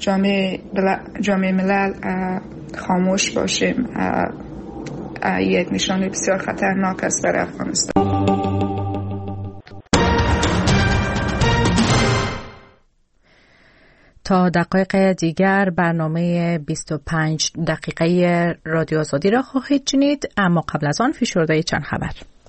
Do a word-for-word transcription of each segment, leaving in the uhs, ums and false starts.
جامعه, جامعه ملل خاموش باشیم یک نشانه بسیار خطرناک است برای افغانستان. تا دقایق دیگر برنامه بیست و پنج دقیقه رادیو آزادی را خواهید شنید، اما قبل از آن فشرده چند خبر.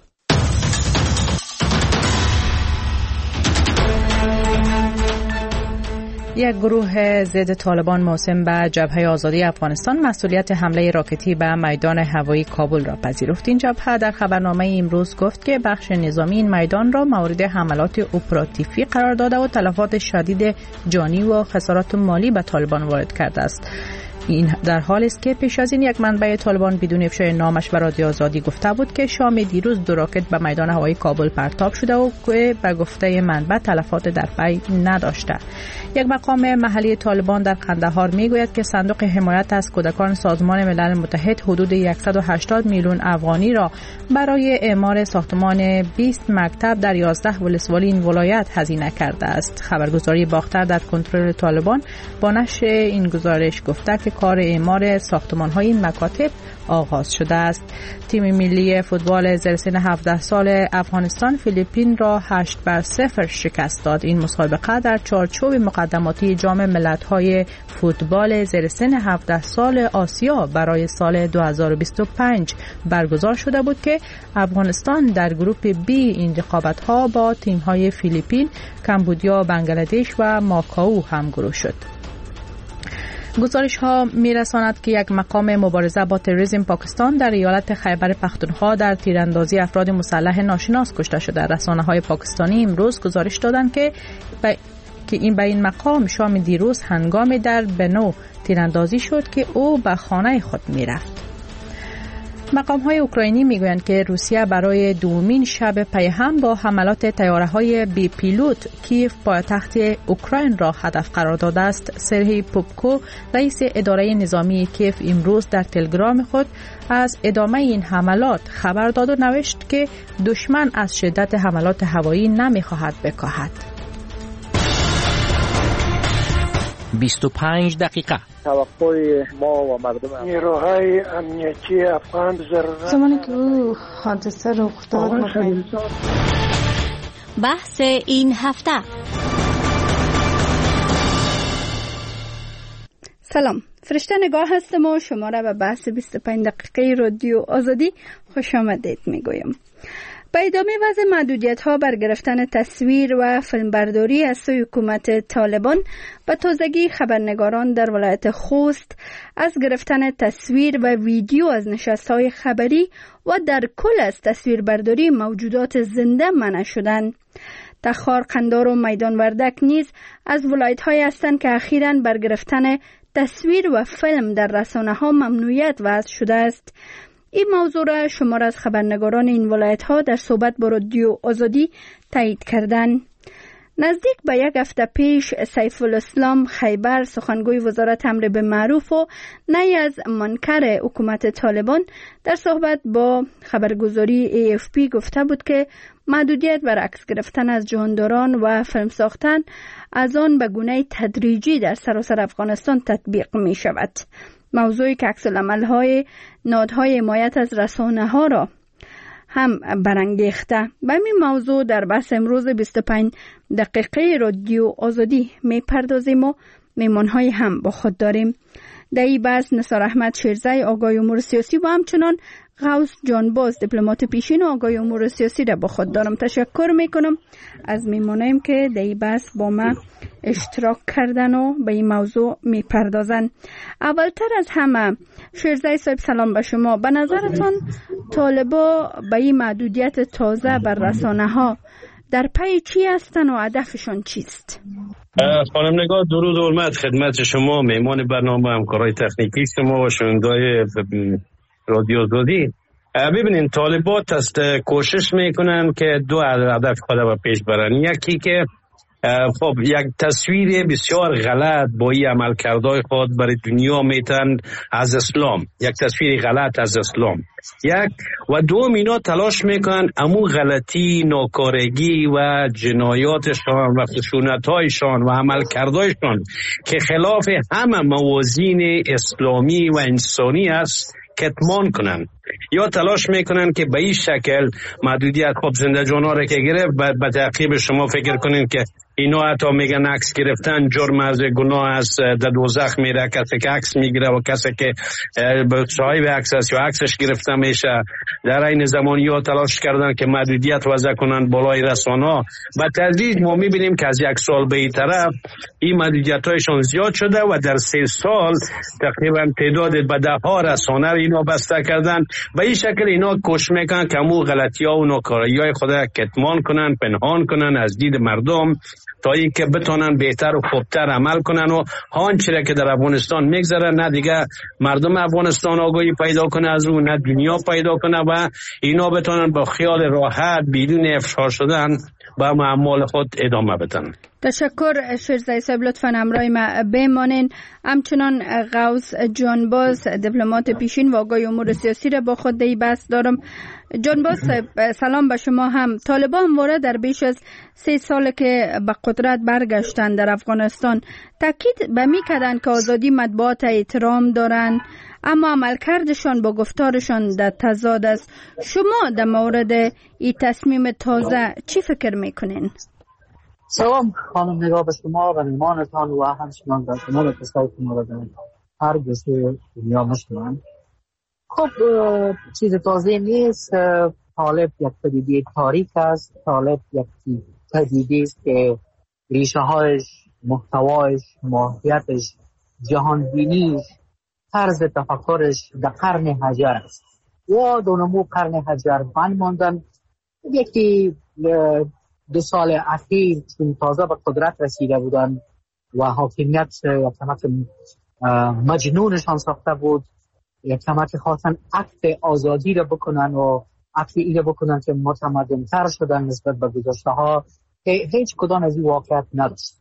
یک گروه ضد طالبان موسوم به جبهه آزادی افغانستان مسئولیت حمله راکتی به میدان هوایی کابل را پذیرفت. این جبهه در خبرنامه امروز گفت که بخش نظامی این میدان را مورد حملات اپراتیفی قرار داده و تلفات شدید جانی و خسارات مالی به طالبان وارد کرده است. این در حالی است که پیش از این یک منبع طالبان بدون افشای نامش به رادیو آزادی گفته بود که شام دیروز دو راکت به میدان هوایی کابل پرتاب شده و که به گفته منبع تلفات در پی نداشته. یک مقام محلی طالبان در قندهار میگوید که صندوق حمایت از کودکان سازمان ملل متحد حدود صد و هشتاد میلیون افغانی را برای اعمار ساختمان بیست مکتب در یازده ولسوالی این ولایت هزینه کرده است. خبرگزاری باختر در کنترل طالبان با نشر این گزارش گفته که کار اعمار ساختمان‌های این مکاتب آغاز شده است. تیم ملی فوتبال زیر سن هفده سال افغانستان فیلیپین را هشت بر صفر شکست داد. این مسابقه در چارچوب مقدماتی جام ملت‌های فوتبال زیر سن هفده سال آسیا برای سال دو هزار و بیست و پنج برگزار شده بود که افغانستان در گروپ بی این رقابت‌ها با تیم‌های فیلیپین، کمبودیا، بنگلادش و ماکائو همگروه شد. گزارش ها می رساند که یک مقام مبارزه با تروریسم پاکستان در ایالت خیبر پختونخوا در تیراندازی افراد مسلح ناشناس کشته شده. رسانه های پاکستانی امروز گزارش دادند که ب... که این به این مقام شام دیروز هنگام در بنو تیراندازی شد که او به خانه خود می رفت. مقام های اوکراینی میگویند که روسیه برای دومین شب پی هم با حملات طیاره های بی پیلوت کیف پایتخت اوکراین را هدف قرار داده است. سرهی پوپکو رئیس اداره نظامی کیف امروز در تلگرام خود از ادامه این حملات خبر داد و نوشت که دشمن از شدت حملات هوایی نمیخواهد بکاهد. بیست و پنج دقیقه توقع ما و مردم نیروهای امنیتی افغان ضرورت زمانی که او حادثه رخ داد بحث این هفته. سلام، فرشته نگاه هستم و شما را به بحث بیست و پنج دقیقه رادیو آزادی خوش آمدید میگویم. با ادامه وضع محدودیت‌ها بر گرفتن تصویر و فیلمبرداری از سوی حکومت طالبان، به تازگی خبرنگاران در ولایت خوست از گرفتن تصویر و ویدیو از نشست‌های خبری و در کل از تصویربرداری موجودات زنده منع شدند. تخار، قندار و میدان وردک نیز از ولایت‌هایی هستند که اخیراً بر گرفتن تصویر و فیلم در رسانه‌ها ممنوعیت وضع شده است. این موضوع را شمار از خبرنگاران این ولایت ها در صحبت با رادیو آزادی تایید کردند. نزدیک به یک هفته پیش سیف الاسلام خیبر، سخنگوی وزارت امر بالمعروف و نهی از منکر حکومت طالبان، در صحبت با خبرگزاری ای اف پی گفته بود که محدودیت بر عکس گرفتن از جهانداران و فیلم ساختن از آن به گونه تدریجی در سراسر افغانستان تطبیق می شود. موضوعی که عکس العمل‌های نهادهای حمایت از رسانه‌ها را هم برانگیخته. به این موضوع در بحث امروز بیست و پنج دقیقه رادیو آزادی میپردازیم و میمان‌های هم با خود داریم. در این بحث نثار احمد شیرزی، آگاه امور سیاسی و همچنان غوث جانباز، دیپلمات پیشین و آگاه امور سیاسی را با خود دارم. تشکر میکنم از میمانیم که در این بحث با ما اشتراک کردن و به این موضوع میپردازن. اولتر از همه شیرزی صاحب، سلام به شما. به نظرتان طالبا به این محدودیت تازه بر رسانه ها در پی چی هستن و هدفشون چیست؟ خانم نگاه، درود و حرمت خدمت شما، میمان برنامه، همکارای تکنیکی شما و شنونده‌های رادیو آزادی. ببینین، طالبات است کوشش میکنن که دو هدف خود رو پیش برن. یکی که خب یک تصویر بسیار غلط با این عملکردهای خود برای دنیا میتن از اسلام، یک تصویر غلط از اسلام. یک و دوم اینا تلاش میکنن امو غلطی، ناکارگی و جنایاتشان و خشونتهایشان و عملکردهایشان که خلاف همه موازین اسلامی و انسانی است کتمان کنن، یا تلاش میکنن که به این شکل محدودیت خب زنده جان ها را که گرفت به تعقیب شما فکر کنین که اینا حتی میگن عکس گرفتن جرم از گناه است، در دوزخ میره کسی که عکس میگیره و کسی که صاحب عکس است یا عکسش گرفته میشه. در این زمانی ها تلاش کردن که محدودیت وضع کنن بالای رسانه ها. به تدریج ما میبینیم که از یک سال به این طرف این محدودیت هایشان زیاد شده و در سه سال تقریبا تعداد به ده ها رسانه رو اینا بسته کردن. به این شکل اینا کوشش میکنن که امو غلطی ها و ناکاری های خود کتمان کنن، پنهان کنن از دید مردم، تا اینکه بتونن بهتر و خوبتر عمل کنن و آنچه را که در افغانستان میگذره نه دیگه مردم افغانستان آگاهی پیدا کنه از اون، نه دنیا پیدا کنه و اینا بتونن با خیال راحت بدون افشار شدن با اعمال خود ادامه بدن. تشکر شیرزای صاحب، لطفاً همراه ما بمانین. همچنان غوث جانباز دیپلمات پیشین و آگاه امور سیاسی را با خود در بحث دارم. جانباز صاحب سلام به شما هم. طالبان همواره در بیش از سه سال که به قدرت برگشتن در افغانستان تاکید به می کردن که آزادی مطبوعات احترام دارن، اما عملکردشان با گفتارشان در تضاد است. شما در مورد این تصمیم تازه چی فکر میکنین؟ سلام خانم نگاه به شما و میمانتان و همچنان در تمام کسایی که ما را در هر گوشه دنیا میشنوند. خب چیز تازه نیست. طالب یک پدیده تاریک است. طالب یک پدیده است که ریشه هایش، محتوایش، ماهیتش، جهان بینیش، طرز تفکرش در قرن حجر است. و دونمو قرن حجر بند ماندن. یکی دو سال اخیر چون تازه به قدرت رسیده بودن و حاکمیت یک کمک مجنونشان ساخته بود، یک کمک خواستن عکت آزادی را بکنن و عکت این را بکنن که متمدن تر شدن نسبت به گذشته ها که هیچ کدام از این واقعیت نداشت.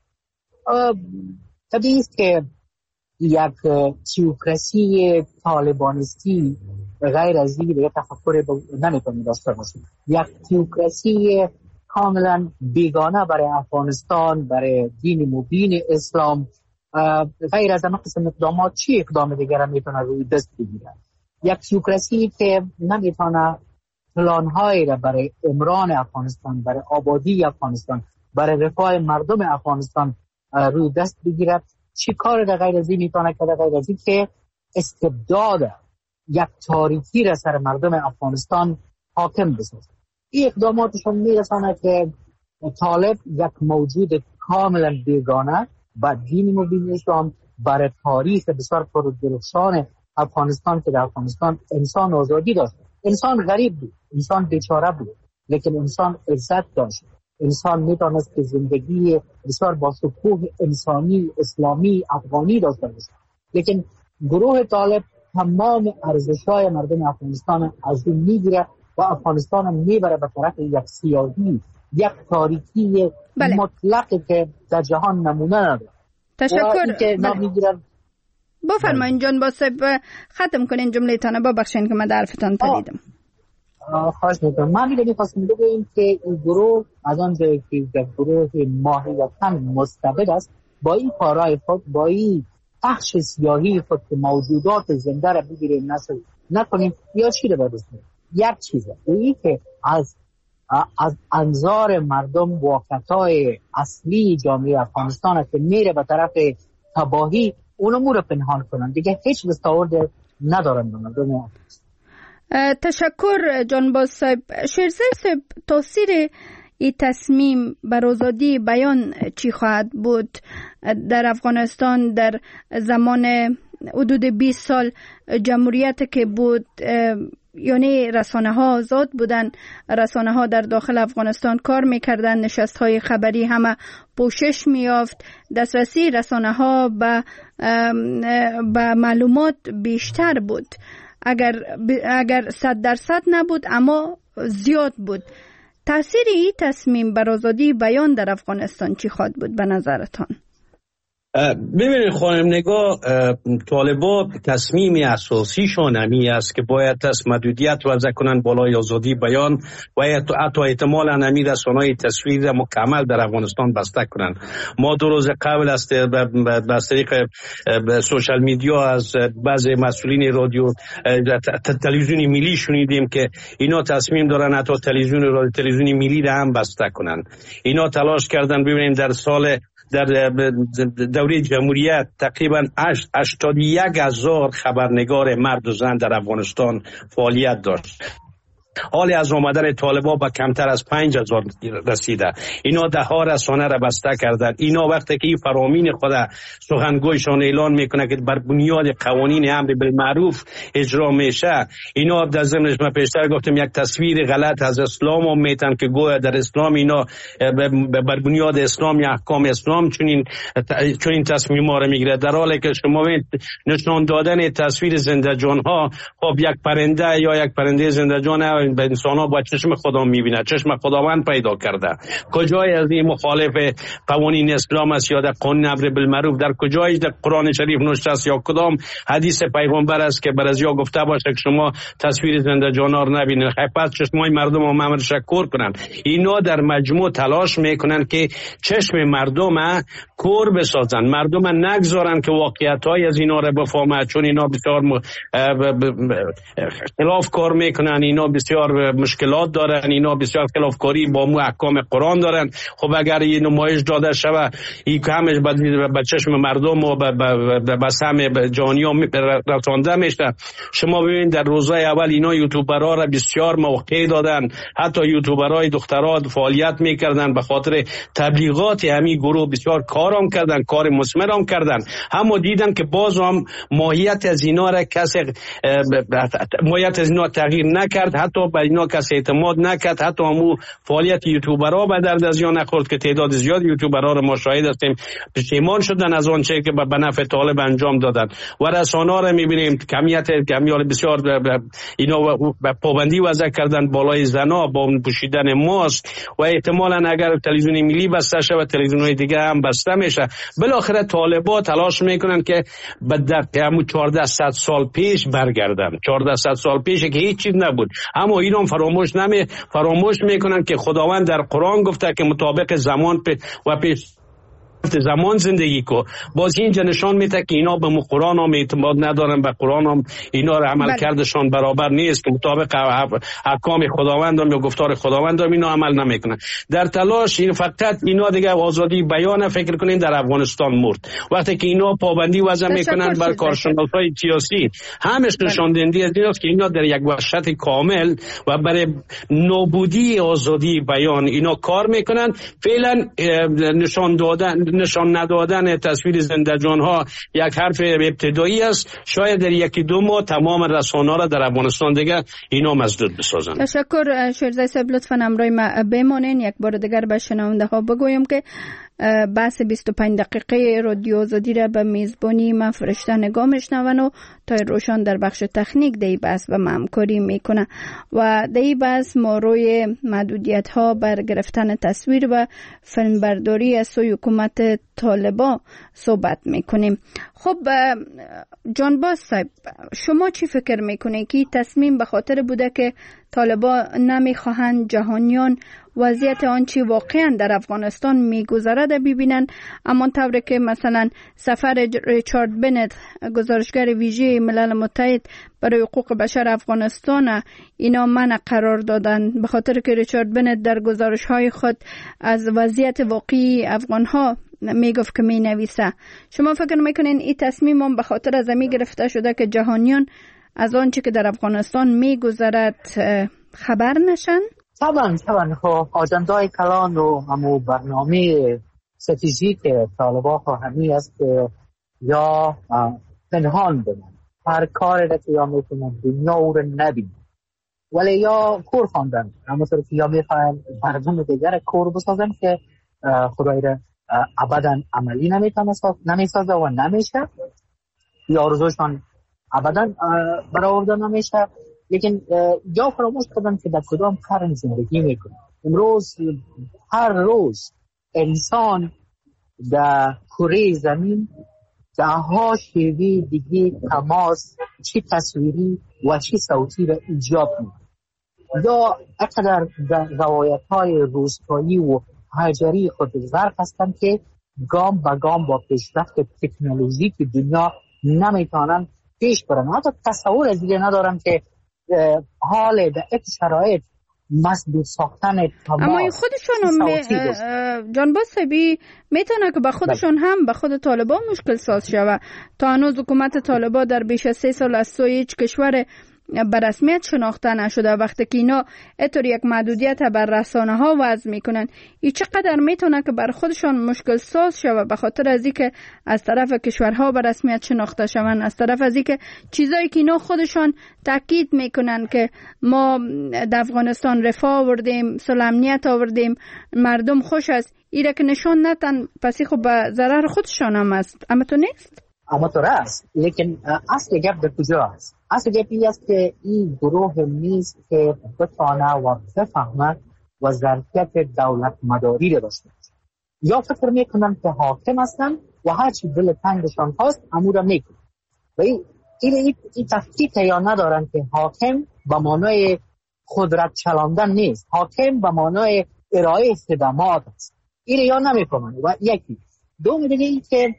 طبیعی است که یک تئوکراسی طالبانیستی غیر از این دیگه تفکر نمیتونه داشته باشه. یک تئوکراسی کاملا بیگانه برای افغانستان، برای دین مبین اسلام، غیر از این قسم اقدامات چی اقدام دیگر میتونه روی دست بگیره؟ یک تئوکراسی که نمیتونه پلان‌هایی را برای عمران افغانستان، برای آبادی افغانستان، برای رفاه مردم افغانستان روی دست بگیره، چی کار را غیر از این میتونه کرده؟ غیر از این که استبداد یک تاریکی را سر مردم افغانستان حاکم بسازه. این اقداماتشون میرسانه که طالب یک موجود کاملا بیگانه با دین مبین اسلام برای تاریخ بسیار پردرخشان افغانستان که در افغانستان انسان آزادی داشت، انسان غریب بود، انسان بیچاره بود، لیکن انسان عزت داشت، انسان میتونست که زندگی بسیار با شکوه انسانی اسلامی افغانی داشته باشه. لیکن گروه طالب تمام ارزش‌های مردم افغانستان از اون میگیره و افغانستان میبره به طرف یک سیاهی، یک تاریکی بله. مطلقی که در جهان نمونه نداره. تشکر. بله. بفرمایید جانباز صاحب ختم کنین جمله تانه، ببخشید که من در حرفتان پریدم. خواهش میکنم. من میگم میخواستم بگویم که این گروه از آنجایی که یک گروه ماهیتاً مستبد است، با این کارهای خود، با این بخش سیاهی خود که موجودات زنده را بگیریم نسل نکنیم یا چی رو بدستیم. یک چیزه این که از از انظار مردم واقعیت‌های اصلی جامعه افغانستان که میره به طرف تباهی اونمو رو پنهان کنن، دیگه هیچ دستاورد ندارن به مردم. تشکر جانباز صاحب. شیرزای صاحب تاثیر این تصمیم بر آزادی بیان چی خواهد بود در افغانستان در زمان حدود بیست سال جمهوریت که بود؟ یعنی رسانه ها آزاد بودن، رسانه ها در داخل افغانستان کار میکردن، نشست های خبری همه پوشش میافت، دسترسی رسانه ها به به معلومات بیشتر بود. اگر اگر صد درصد نبود اما زیاد بود. تاثیر این تصمیم بر آزادی بیان در افغانستان چی خواهد بود به نظرتان؟ ببینید خانم نگاه، طالبا تصمیم اساسیشان همی است که باید از محدودیت وضع کنن بالای آزادی بیان و حتی احتمالاً همی رسانه‌های تصویر مکمل در افغانستان بسته کنن. ما دو روز قبل از از طریق سوشال میدیا از بعضی مسئولین رادیو تلویزیون ملی شنیدیم که اینا تصمیم دارن حتی تلویزیون رادیو تلویزیون ملی را هم بسته کنن. اینا تلاش کردن. ببینید در سال در دوره جمهوریت تقریبا هشتاد و یک هزار خبرنگار مرد و زن در افغانستان فعالیت داشت. حالی از آمدن طالبان به کمتر از پنج هزار رسیده. اینا ده ها رسانه را بسته کردن. اینا وقتی که این فرامین خود سخنگویشان اعلان میکنه که بر بنیاد قوانین امر بالمعروف اجرا میشه، اینا در ضمنش من پیشتر گفتم یک تصویر غلط از اسلام هم میتن که گویا در اسلام اینا بر بنیاد اسلام یا احکام اسلام چنین چنین تصمیم ها را میگیره، در حالی که شما نشان دادن تصویر زنده جان ها، خب یک پرنده یا یک پرنده زنده جان به انسان ها با چشم خدا میبینه، چشم خداوند پیدا کرده. کجای از این مخالف قوانین اسلام است یا در قانون امر بالمعروف؟ در کجای در قرآن شریف نوشته است یا کدام حدیث پیغمبر است که بر از یا گفته باشه که شما تصویر زنده جانار نبینید؟ خب پس چشمای مردم رو ممر شکر کنن. اینا در مجموع تلاش میکنن که چشم مردم کور بسازن، مردم نگذارن که واقعیت های از اینا رو بفهمن، چون اینا بسیار م... خلاف کار میکنن، اینا بسیار مشکلات دارن، اینا بسیار خلافکاری با مو احکام قرآن دارن. خب اگر این نمایش داده شوه این همش به چشم مردم و به سهم جهانی ها رسانده میشه. شما ببینید در روزهای اول اینا یوتیوبرها را بسیار موقع دادن، حتی یوتیوبرهای دخترها فعالیت میکردن به خاطر تبلیغات همین گروه، بسیار کارام کردن، کار مثمرام کردن. اما دیدن که باز هم ماهیت از اینا را کسی ماهیت از اینا تغییر نکرد، حتی به اینا کسی اعتماد نکرد، حتی همون فعالیت یوتیوبرها به درد از اینا نخورد که تعداد زیاد یوتیوبرها را ما شاهد هستیم پشیمان شدن از آنچه که به نفع طالب انجام دادن. و رسانه‌ها را می‌بینیم کمیت کمیال بسیار اینا به پابندی وضع کردن بالای زنا با پوشیدن ماسک و احتمالاً اگر تلویزیون ملی بسته شود تلویزیون‌های دیگه هم بسته میشه. بالاخره طالبا تلاش میکنن که به در همون چهارده صد سال پیش برگردن، چهارده صد سال پیش که هیچ چیز نبود. اما اینا فراموش نمی فراموش میکنن که خداوند در قرآن گفته که مطابق زمان و پیش زمان زندگی کو. باز اینجا نشان میده که اینا به قرآن هم اعتماد ندارن، به قرآن هم اینا رو عمل کردشان برابر نیست که مطابق احکام خداوند هم یا گفتار خداوند هم اینا عمل نمیکنن. در تلاش این فقط اینا دیگه آزادی بیان فکر کنین در افغانستان مرد. وقتی که اینا پابندی وضع میکنن بر کارشناسای سیاسی، همش نشان دهنده از ایناست که اینا در یک وحشت کامل و برای نابودی آزادی بیان اینا کار میکنن. فعلا نشان دادن نشان ندادن تصویر زنده جان ها یک حرف ابتدایی است. شاید در یکی دو ماه تمام رسانه‌ها را در افغانستان دیگه اینا مسدود بسازن. تشکر شیرزای صاحب، لطفاً همراه ما بمانین. یک بار دیگر به شنونده ها بگویم که بحث بیست و پنج دقیقه رادیو آزادی را به میزبانی من فرشته نگاه میشنون و تا روشان در بخش تکنیک دی بحث به همکاری میکنه و دی بحث ما روی محدودیت ها بر گرفتن تصویر و فیلمبرداری از سوی حکومت طالبان صحبت میکنیم. خب جان باز صاحب، شما چی فکر میکنید که تصمیم به خاطر بوده که طالبان نمیخواهند جهانیان وضعیت آنچه واقعا در افغانستان میگذرد ببینن، اما طوری که مثلا سفر ریچارد بنت گزارشگر ویژه ملل متحد برای حقوق بشر افغانستان اینا منع قرار دادن به خاطر که ریچارد بنت در گزارش های خود از وضعیت واقعی افغان ها میگفت که می نویسه. شما فکر میکنین این تصمیم هم به خاطر از می گرفته شده که جهانیان از آنچه که در افغانستان میگذرد خبر نشن؟ طبعا طبعا خب آجندای کلان و همو برنامه استراتژیک طالبان همی است که یا پنهان بمن هر کاری را که یا میکنن دنیا او را نبینن، ولی یا کور خواندن همونطور که یا میخواین مردم دیگر کور بسازن که خدای را ابدا عملی نمیسازه و نمیشه، یا آرزوشان ابدا برآورده نمیشه. لیکن یا فراموش کردن که در کدام قرن زندگی میکنن. امروز هر روز انسان در کره زمین ده ها شیوه دیگه تماس، چی تصویری و چی صوتی را ایجاد می‌کنه. یا اقدر در روایت های روستایی و هجری خود غرق هستند که گام به گام با پیشرفت تکنولوژی که دنیا نمیتونن پیش برن. حتی تصور از دیگه ندارم که حال در یک شرایط مسدود ساختن تماس. اما این خودشون می... جانباز صاحبی میتونه که به خودشون هم به خود طالبان مشکل ساز شود. تا هنوز حکومت طالبان در بیش از سه سال از سوی هیچ کشور به رسمیت شناخته نشده. وقتی که اینا اینطور یک محدودیت بر رسانه ها وضع میکنن، این چقدر میتونه که بر خودشان مشکل ساز شود، به خاطر از اینکه از طرف کشورها به رسمیت شناخته شوند، از طرف از اینکه چیزایی که اینا خودشان تاکید میکنن که ما در افغانستان رفاه آوردیم، صلح امنیت آوردیم، مردم خوش است، ایره که نشان ندن، پس خب به ضرر خودشان هم است. اما تو نیست؟ اما تو راست، لیکن اصل گپ در کجا است؟ اصل گپ این است که این گروه نیست که بتانه و بفهمه و ظرفیت دولت مداری را داشته باشه. یا فکر میکنن که حاکم هستن و هرچی دل تنگشان خواست امو را میکنن. و این این این تفکیک یا ندارن که حاکم به معنای قدرت چلاندن نیست، حاکم به معنای ارائه خدمات است. این یا نمیکنن. و یکی دوم دیگه این که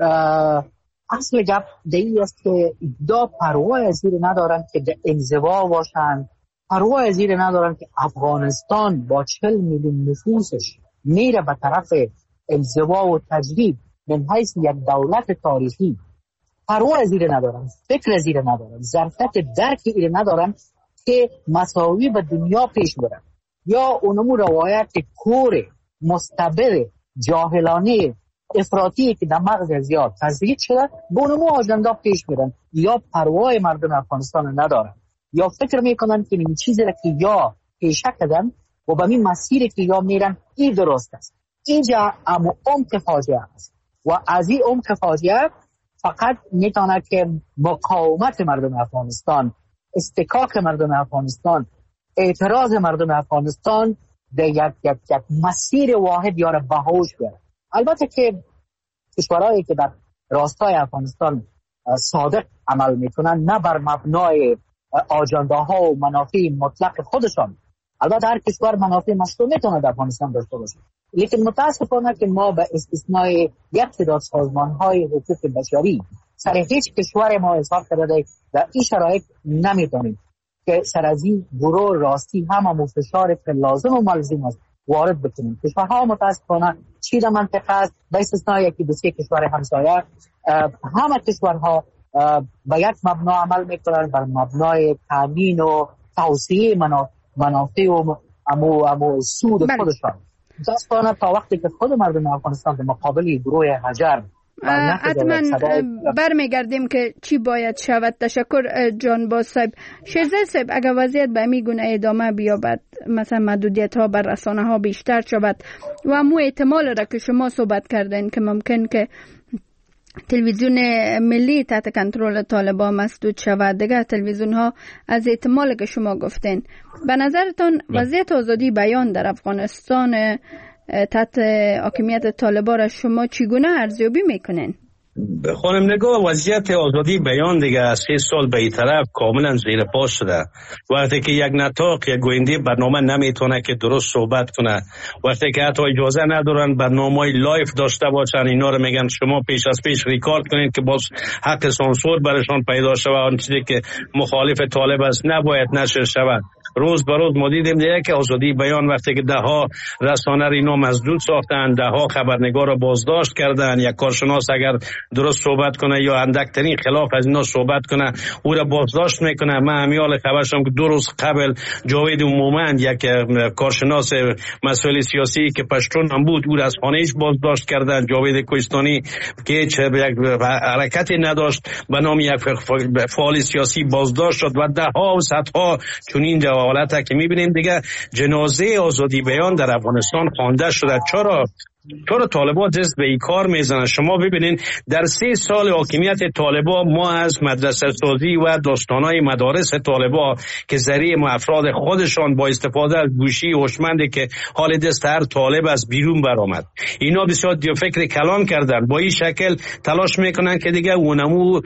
اصل گپ دیگه است که دا پروا از این ندارن که در انزوا باشن، پروا از این ندارن که افغانستان با چهل میلیون نفوسش میره به طرف انزوا و تجدید من حیث یک دولت تاریخی. پروا از این ندارن، فکر از این ندارن، ظرفیت درک این ندارن که مساوی به دنیا پیش برن. یا اونمو روایت کور مستبر جاهلانه افراطی که در مغز زیاد تزریق شده به اونمو آجنده پیش میرن، یا پروای مردم افغانستان ندارن، یا فکر میکنن که این چیزی را که یا پیشه کردن و به این مسیری که یا میرن این درست است. اینجا اما عمق فاجعه است و از این عمق فاجعه فقط میتونه که مقاومت مردم افغانستان، استکاک مردم افغانستان، اعتراض مردم افغانستان در یک, یک, یک مسیر واحد یا را بهوش بیاره. البته که کشورهایی که در راستای افغانستان صادق عمل میکنن، نه بر مبنای آجنده ها و منافع مطلق خودشان، البته هر کشور منافع مشروع میتونه در افغانستان داشته باشه، لیکن متاسفانه که ما به استثنای یک تعداد سازمان های حقوق بشری سر هیچ کشور ما اظهار کرده در این شرایط نمیتونیم که سر از این گروه راستی هم فشار که لازم و ملزم است وارد بکنیم. کشورها متاسفانه چی در منطقه است به استثنای یکی دو سه کشور همسایه، همه کشورها به یک مبنا عمل میکنن، بر مبنای تامین و توسعه منافع و امو امو سود خودشان. متاسفانه تا وقتی که خود مردم افغانستان در مقابل گروه هجر حتما برمیگردیم که چی باید شود. تشکر جانباز صاحب. شیرزاد صاحب، اگر وضعیت به می گونه ادامه بیابد، مثلا محدودیت ها بر رسانه ها بیشتر شود و مو احتمال را که شما صحبت کردین که ممکن که تلویزیون ملی تحت کنترل طالبان مسدود شود، دیگه تلویزیون ها از احتمال که شما گفتین، به نظرتان وضعیت آزادی بیان در افغانستان تحت حاکمیت طالبان را شما چگونه ارزیابی میکنین؟ خانم نگاه، وضعیت آزادی بیان دیگه از سه سال به این طرف کاملا زیر پا شده. وقتی که یک نطاق یا گوینده برنامه نمیتونه که درست صحبت کنه، وقتی که حتی اجازه ندارن برنامه‌های لایف داشته باشن، اینا رو میگن شما پیش از پیش ریکارد کنید که باز حق سانسور برشان پیدا شود. اون چیزی که مخالف طالب است نباید نشر شود. روز به روز ما دیدیم دیگه که آزادی بیان وقتی که ده ها رسانه اینا مسدود ساختن، ده ها خبرنگار رو بازداشت کردن، یک کارشناس اگر درست صحبت کنه یا اندکترین خلاف از اینا صحبت کنه او را بازداشت میکنه. من همیال خبرشم که دو روز قبل جاوید مومند، یک کارشناس مسائل سیاسی که پشتون هم بود، او را از خانه‌اش بازداشت کردن. جاوید کوهستانی که چه یک حرکتی نداشت به نام یک فعال سیاسی بازداشت شد و ده ها و صدها چنین حالت که میبینیم دیگه. جنازه آزادی بیان در افغانستان خوانده شده. چرا؟ چرا طالبان دست به این کار میزنن؟ شما ببینین در سه سال حاکمیت طالبان ما از مدرسه سازی و داستانهای مدارس طالبان که ذریعه افراد خودشان با استفاده از گوشی هوشمندی که حال دست هر طالب از بیرون برآمد، اینا بسیار دیو فکر کلان کردن. با این شکل تلاش میکنن که دیگه اونمو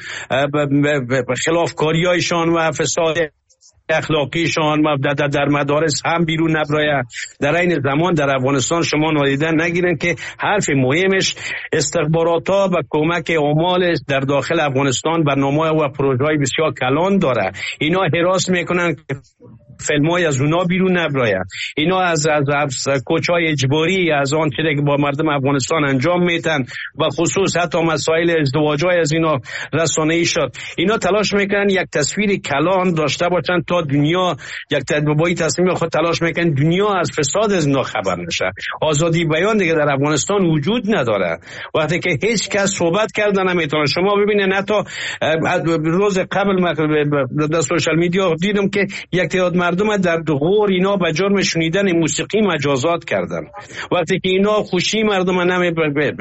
خلافکاریایشان و فساد اخلاقیشان در, در مدارس هم بیرون نبراید. در این زمان در افغانستان شما نادیدن نگیرن که حرف مهمش استخبارات ها و کمک عمال در داخل افغانستان برنامه و پروژه های بسیار کلان داره. اینا حراس میکنن که فیلمای از اونا بیرون نبراید. اینا از از, از کوچای اجباری از آن چیزی که با مردم افغانستان انجام میتن و خصوص حتی مسائل ازدواجای از اینا رسانه‌ای شد. اینا تلاش میکنن یک تصویر کلان داشته باشن تا دنیا یک تدبیری تصمیم خود تلاش میکنن دنیا از فساد از اینا خبر نشه. آزادی بیان دیگه در افغانستان وجود نداره. وقتی که هیچ کس صحبت کردن نمیتونه. شما ببینید حتی روز قبل در سوشال میدیا دیدم که یک تعداد مردم در غور اینا به جرم شنیدن موسیقی مجازات کردن. وقتی که اینا خوشی مردم نمی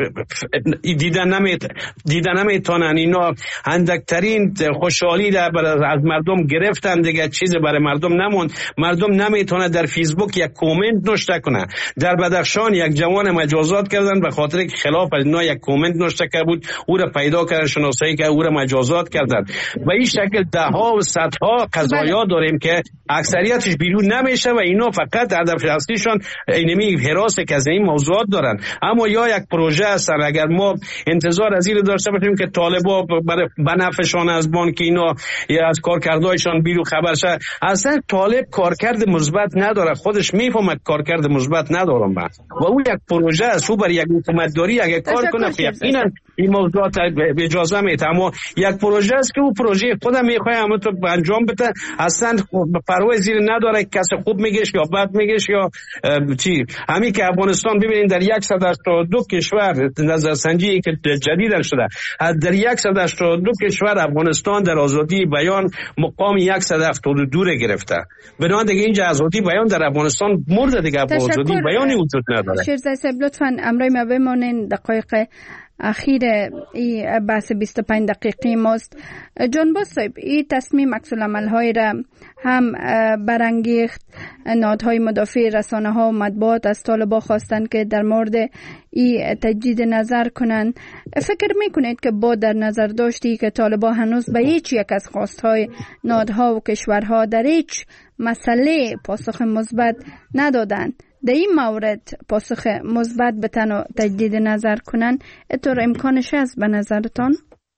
دیدن نمی دیدن نمیتونن، اینا اندکترین خوشحالی در از مردم گرفتن دیگه، چیز برای مردم نموند. مردم نمیتونه در فیسبوک یک کامنت نوشته کنه. در بدخشان یک جوان مجازات کردن به خاطر که خلاف از اینا یک کامنت نوشته کرده بود، او را پیدا کردن، شناسایی که او را مجازات کردن. به این شکل ده ها و صدها قضایا داریم که اکثریتش بیرون نمیشه و اینا فقط هدف اصلیشون اینمی حراس که از این موضوعات دارن. اما یا یک پروژه هستن، اگر ما انتظار از این داشته باشیم که طالبا برای بنفعشان از بانک اینا یا از کارکردهایشان بیرون خبر شه، اصلا طالب کارکرد مثبت نداره، خودش میفهمه کارکرد مثبت ندارم من. و اون یک پروژه است، او برای یک حکومت داری اگه کار کنه یقینا این موضوعات اجازه میده. اما یک پروژه است که او پروژه خودم میخواد اما تو انجام بده، اصلا پروا زیر نداره کسی خوب میگیش یا بد میگیش یا چی. همین که افغانستان ببینید در صد و هشتاد و دو کشور نظرسنجی که جدیدن شده، در صد و هشتاد و دو کشور افغانستان در آزادی بیان مقام صد و هفتاد و دو را گرفته. بنابراین دیگه اینجا آزادی بیان در افغانستان مرد دیگه، آزادی بیانی وجود نداره. شیرزای صاحب لطفاً امروز ما بمانین دقایق اخیر ای بحث بیست و پنج دقیقی ماست. جانباز صاحب، این تصمیم عکس العمل های را هم برانگیخت. نهادهای مدافع رسانه ها و مطبوعات از طالبان خواستند که در مورد این تجدید نظر کنند. فکر میکنید که با در نظر داشتی که طالبان هنوز به هیچ یک از خواستهای نهادها و کشورها در هیچ مسئله پاسخ مثبت ندادند، در این مورد پاسخ مثبت به تنها تجدید نظر کنن اطور امکانش هست به نظرتان؟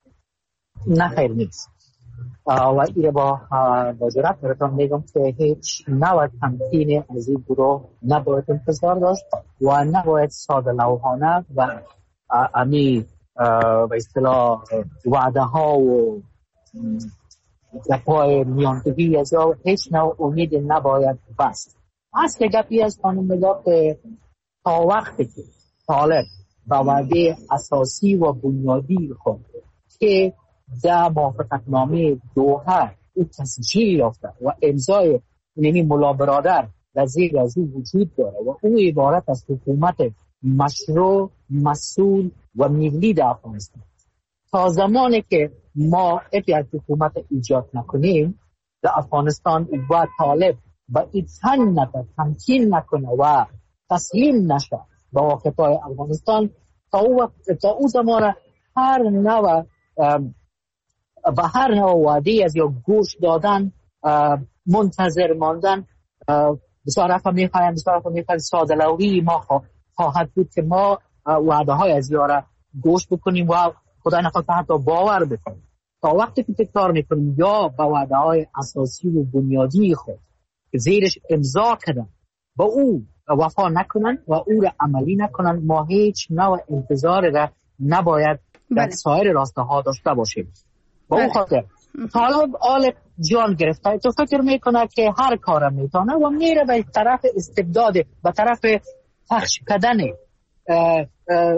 نه خیر نیست و ایره با وزارت براتون میگم که هیچ نوع تمکین از این گروه نباید انتظار داشت و نباید ساده لوحانه و امی به اصطلاح وعده ها و گپای میانگوی از هیچ نوع امید نباید بست. اصل گپی از خانم نگاه که تا وقتی که طالب با وعده اساسی و بنیادی خود که در موافقتنامه دوحه او تسجیل یافته و امضای نمی ملا برادر در زیر از او وجود داره و او عبارت از حکومت مشروع، مسئول و ملی در افغانستان. تا زمانی که ما یک حکومت ایجاد نکنیم در افغانستان و طالب با ایتن نکنه، تمکین نکنه و تسلیم نشه با واقعای افغانستان، تا او, تا او زمان هر نوع و هر نوع وعده از یا گوش دادن منتظر ماندن بسیار رفت میخوایم بسیار رفت میخوایم ساده لوحی ما خواهد بود که ما وعده های از یاره گوش بکنیم و خدا نخواسته حتی باور بکنیم. تا وقتی که تکرار میکنیم یا با وعده های اساسی و بنیادی خود که زیرش امضا کردن با او وفا نکنن و او را عملی نکنن، ما هیچ نوع انتظار را نباید در سایر راسته ها داشته باشیم. با اون خاطر طالب آل جان گرفته، تو فکر میکنه که هر کارم میتونه و میره به طرف استبداد، به طرف پخش کردن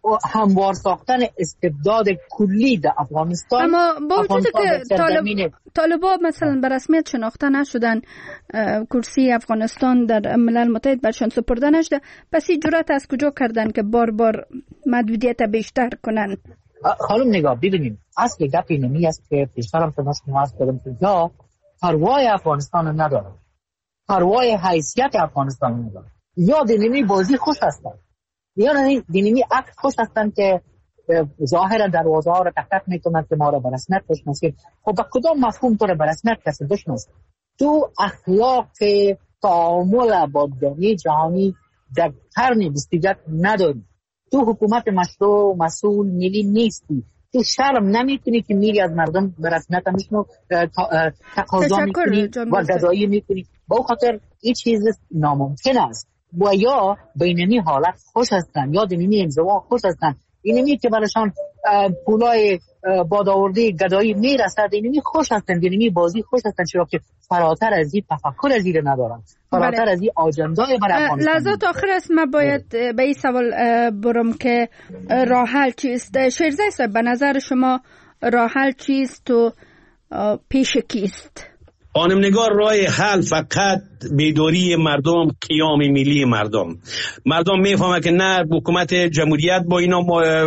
هموار ساختن استبداد کلی در افغانستان. اما با وجود که طالب... طالبا مثلا به رسمیت شناخته نشدن، کرسی افغانستان در ملل متحد برشان سپرده نشده، پس این جرأت از کجا کردن که بار بار محدودیت بیشتر کنن؟ خانم نگاه ببینیم، اصل گپ اینمی است که پیشترم تماس نواز کردم که یا پروای افغانستان نداره، پروای حیثیت افغانستان نداره، یا دینمی بازی خوش هستن، یا دینمی عکس خوش هستن که ظاهرا دروازه ها را تحقیق میکنند که ما را برسمیت بشناسید. خب با کدام مفهوم تو را برسمیت کسی بشناسید؟ تو اخلاق تعامل با دنیای جهانی در قرن بیست و یک نداری، تو حکومت مشروع مسئول ملی نیستی، تو شرم نمیتونی که میری از مردم به رسمیت همشنو تقاضا میکنی و گدایی میکنی. با او خاطر این چیز ناممکن است. و یا بینمی حالت خوش هستن یا دینمی انزوا خوش هستن، اینمی که برشان پولای بادآوردی گدایی میرسد، اینمی خوش هستن، اینمی بازی خوش هستن، چرا که فراتر از این تفکر از این ندارن، فراتر از این آجندای برای افغانستان. لحظات آخر است من باید به این سوال برم که راه حل چیست؟ شیرزای صاحب به نظر شما راه حل چیست و پیش کیست؟ خانم نگار، راه حل فقط بیداری مردم، قیام ملی مردم. مردم میفهمه که نه حکومت جمهوریت با اینا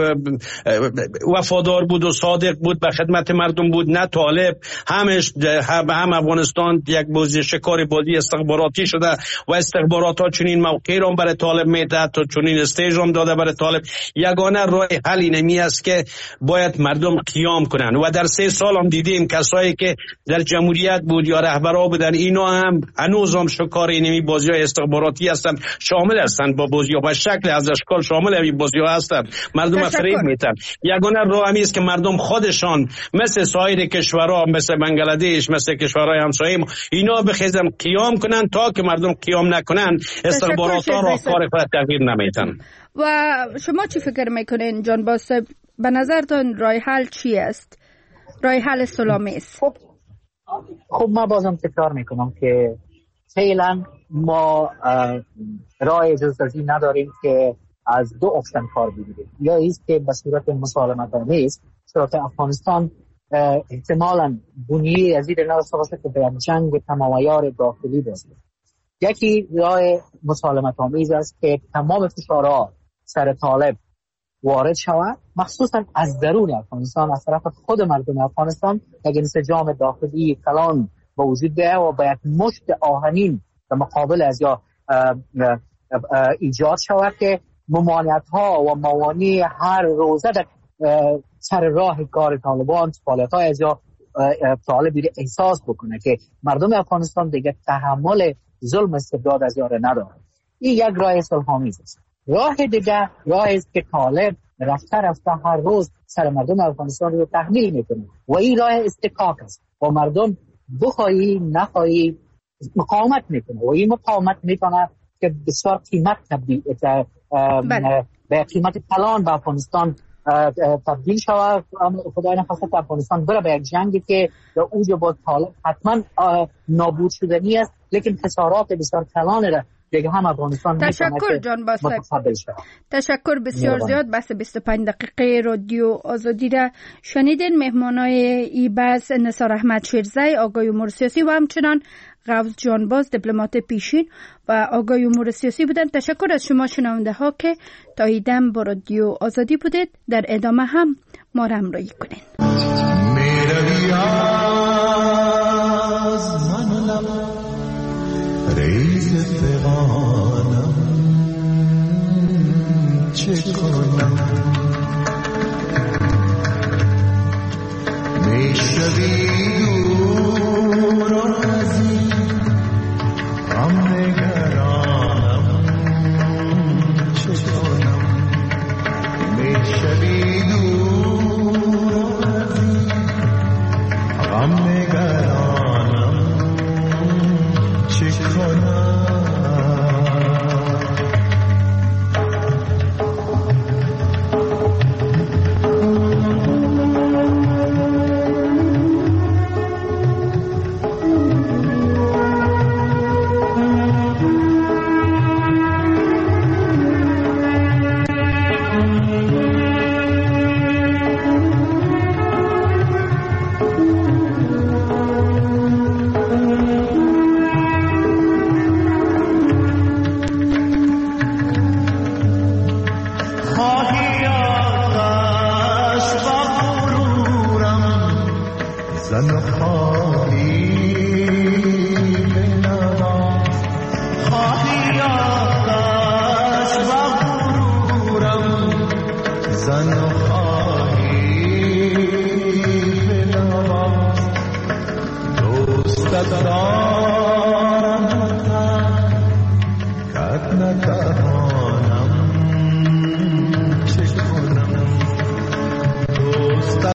وفادار بود و صادق بود، به خدمت مردم بود، نه طالب. همش هم افغانستان یک بازی شکار بازی استخباراتی شده و استخبارات ها چنین موقعی را برای طالب میده، تا چنین استیج هم داده برای طالب. یگانه راه حل اینمی است که باید مردم قیام کنن و در سه سال هم دیدیم کسایی که در جمهوریت بود یا رهبرها بودن، اینا هم هنوز هم شکار اینمی بازی های استخباراتی هستن، شامل هستن با بازی ها، با شکل از اشکال شامل این بازی ها هستن، مردم فریب میتن. یگانه راه همی است که مردم خودشان مثل سایر کشورها، مثل بنگلادش، مثل کشورهای همسایه اینا بخیزن قیام کنن. تا که مردم قیام نکنن استخبارات ها را کار خود تغییر نمیتن. و شما چی فکر میکنین جان باز؟ به نظرتون راه حل چی است؟ راه حل سلامی است؟ خب ما بازم تکرار میکنم که فعلا ما راه جزدازی نداریم که از دو اپشن کار بگیریم. یا ایست که به صورت مسالمت آمیز، چرا که افغانستان احتمالاً بنیه از این نرسه باشه که به جنگ تمامیار داخلی باشه. یکی راه مسالمت آمیز است که تمام فشارها سر طالب وارد شود، مخصوصا از درون افغانستان، از طرف خود مردم افغانستان، یک انسجام داخلی کلان با وجود بیاید و باید مشت آهنین در مقابل از یا ایجاد شود که ممانعت ها و موانع هر روزه در سر راه کار طالبان، فعالیت های از یا طالب احساس بکنه که مردم افغانستان دیگه تحمل ظلم استبداد از یاره نداره. این یک راه صلح‌آمیز است. راه دیگه راه است که طالب رفته رفته هر روز سر مردم افغانستان رو تحمیل میکنه و این راه استکاک است و مردم بخواهی نخواهی مقاومت میکنه و این مقاومت میکنه که بسیار قیمت تبدیل به قیمت کلان به افغانستان تبدیل شود. خدای نخواسته که افغانستان بره به یک جنگی که در اوج با طالب حتما نابود شدنی است، لیکن خسارات بسیار کلان را دیگه هم افغانستان. تشکر جان باسط، تشکر بسیار زیاد. بس بیست و پنج دقیقه رادیو آزادی را شنیدین. مهمانای این بحث نثار احمد شیرزای، آقای امور سیاسی، و همچنان غوث جانباز، دیپلمات پیشین و آقای امور سیاسی بودند. تشکر از شما شنونده ها که تا این دم با رادیو آزادی بودید. در ادامه هم ما را همراهی کنید. ریز فغانم چه کنم، میشوی دور از این غم نگرانم چه کنم، میشوی دور از این غم نگرانم چه کنم. زن و خواهر